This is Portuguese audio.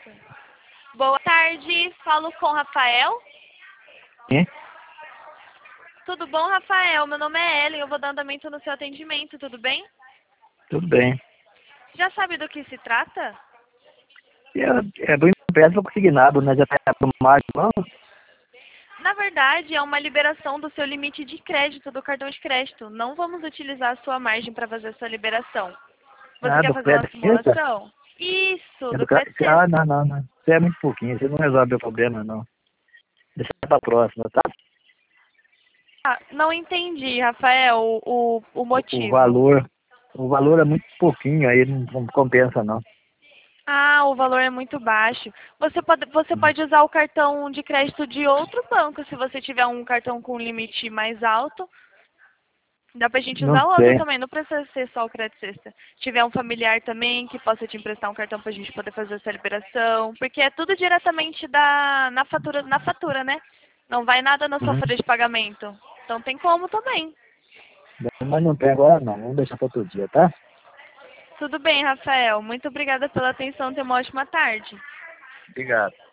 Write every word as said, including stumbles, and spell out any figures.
Boa tarde, falo com o Rafael. Sim, Tudo bom, Rafael? Meu nome é Ellen, eu vou dar andamento no seu atendimento, tudo bem? tudo bem. Já sabe do que se trata? E É, é do empréstimo consignado, né? Já está aprovado, não? Na verdade, é uma liberação do seu limite de crédito do cartão de crédito. Não vamos utilizar a sua margem para fazer a sua liberação. Você Ah, quer do fazer uma crédito sexta? simulação? Isso, É do do, cra- crédito ah, sexta. não, não, não. Isso é muito pouquinho, isso não resolve o problema, não. Deixa para a próxima, tá? Ah, não entendi, Rafael, o, o O, o motivo. valor, o valor é muito pouquinho, aí não, não compensa, não. Ah, o valor é muito baixo. Você pode, você pode usar o cartão de crédito de outro banco, se você tiver um cartão com limite mais alto. Dá pra gente Não usar outro tem. também, não precisa ser só o crédito sexta. Se tiver um familiar também que possa te emprestar um cartão pra gente poder fazer essa liberação, porque é tudo diretamente da, na fatura, na fatura, né? Não vai nada na sua Uhum. folha de pagamento. Então tem como também. Mas não tem agora, não. Vamos deixar para outro dia, tá? Tudo bem, Rafael. Muito obrigada pela atenção. Tenha uma ótima tarde. Obrigado.